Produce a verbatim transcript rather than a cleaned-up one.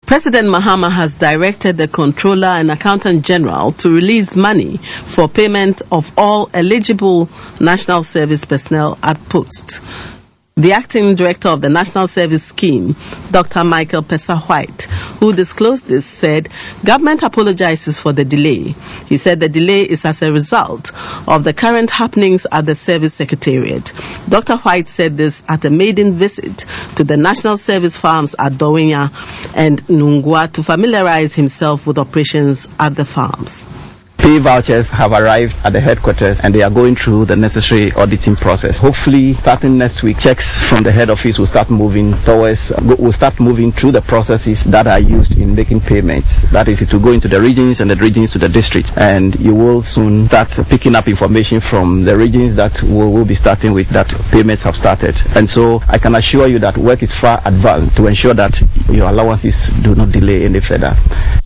President Mahama has directed the Controller and Accountant General to release money for payment of all eligible National Service personnel at post. The acting director of the National Service Scheme, Doctor Michael Pesa-White, who disclosed this, said government apologizes for the delay. He said the delay is as a result of the current happenings at the Service Secretariat. Doctor White said this at a maiden visit to the National Service farms at Dowinya and Nungua to familiarize himself with operations at the farms. Pay vouchers have arrived at the headquarters and they are going through the necessary auditing process. Hopefully, starting next week, checks from the head office will start moving towards, will start moving through the processes that are used in making payments. That is, it will go into the regions and the regions to the districts. And you will soon start picking up information from the regions that we will be starting with that payments have started. And so I can assure you that work is far advanced to ensure that your allowances do not delay any further.